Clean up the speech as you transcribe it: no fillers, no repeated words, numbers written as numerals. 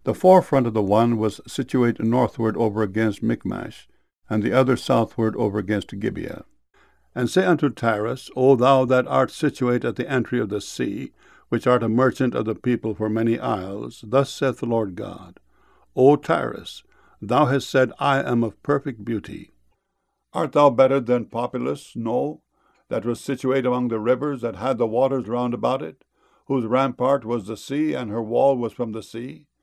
The forefront of the one was situate northward over against Michmash, and the other southward over against Gibeah. And say unto Tyrus, O thou that art situate at the entry of the sea, which art a merchant of the people for many isles, thus saith the Lord God, O Tyrus, thou hast said, I am of perfect beauty. Art thou better than Populus? No, that was situate among the rivers, that had the waters round about it, whose rampart was the sea, and her wall was from the sea?